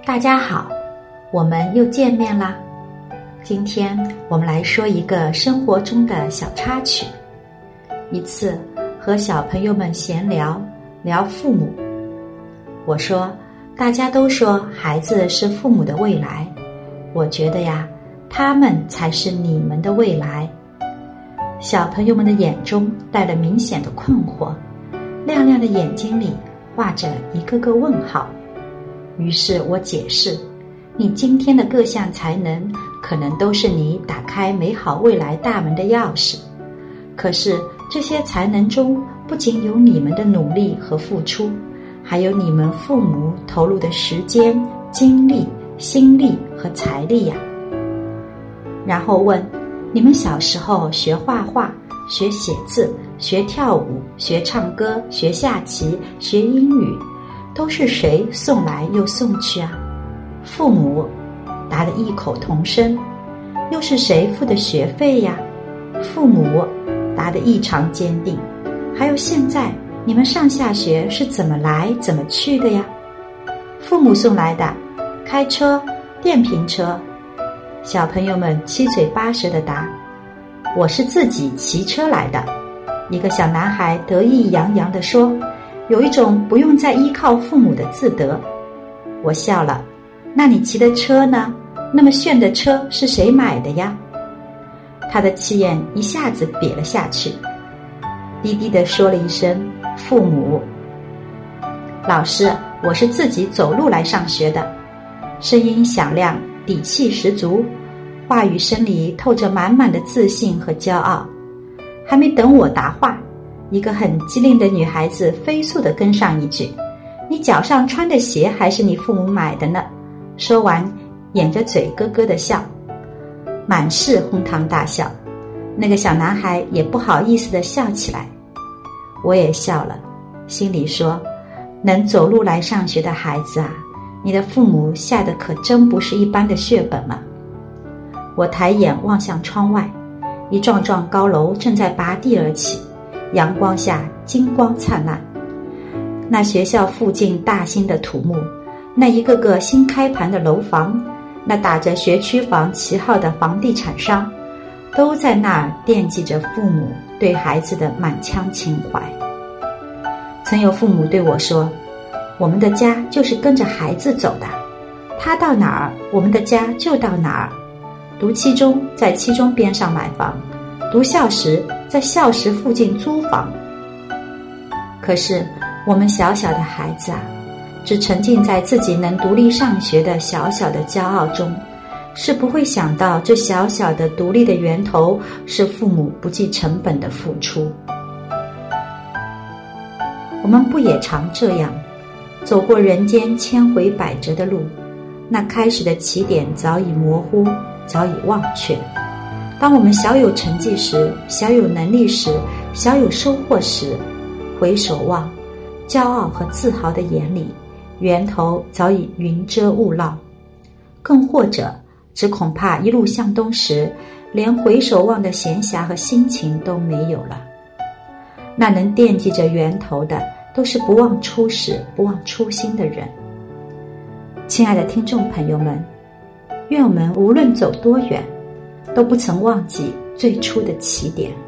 大家好，我们又见面啦。今天我们来说一个生活中的小插曲。一次和小朋友们闲聊父母，我说大家都说孩子是父母的未来，我觉得呀，他们才是你们的未来。小朋友们的眼中带了明显的困惑，亮亮的眼睛里画着一个个问号。于是我解释，你今天的各项才能可能都是你打开美好未来大门的钥匙，可是这些才能中不仅有你们的努力和付出，还有你们父母投入的时间、精力、心力和财力呀。然后问，你们小时候学画画、学写字、学跳舞、学唱歌、学下棋、学英语，都是谁送来又送去啊？父母，答得异口同声。又是谁付的学费呀？父母，答得异常坚定。还有现在你们上下学是怎么来怎么去的呀？父母送来的，开车、电瓶车。小朋友们七嘴八舌地答，我是自己骑车来的。一个小男孩得意洋洋地说，有一种不用再依靠父母的自得。我笑了，那你骑的车呢？那么炫的车是谁买的呀？他的气焰一下子瘪了下去，低低地说了一声，父母。老师，我是自己走路来上学的。声音响亮，底气十足，话语声里透着满满的自信和骄傲。还没等我答话，一个很机灵的女孩子飞速地跟上一句，你脚上穿的鞋还是你父母买的呢。说完掩着嘴咯咯地笑，满是哄堂大笑。那个小男孩也不好意思地笑起来，我也笑了，心里说，能走路来上学的孩子啊，你的父母下的可真不是一般的血本啊。我抬眼望向窗外，一幢幢高楼正在拔地而起，阳光下金光灿烂。那学校附近大兴的土木，那一个个新开盘的楼房，那打着学区房旗号的房地产商，都在那儿惦记着父母对孩子的满腔情怀。曾有父母对我说，我们的家就是跟着孩子走的，他到哪儿，我们的家就到哪儿。读期中，在期中边上买房；读校时，在校时附近租房。可是我们小小的孩子啊，只沉浸在自己能独立上学的小小的骄傲中，是不会想到这小小的独立的源头是父母不计成本的付出。我们不也常这样走过人间千回百折的路，那开始的起点早已模糊，早已忘却。当我们小有成绩时，小有能力时，小有收获时，回首望，骄傲和自豪的眼里，源头早已云遮雾绕。更或者，只恐怕一路向东时，连回首望的闲暇和心情都没有了。那能惦记着源头的，都是不忘初始、不忘初心的人。亲爱的听众朋友们，愿我们无论走多远，都不曾忘记最初的起点。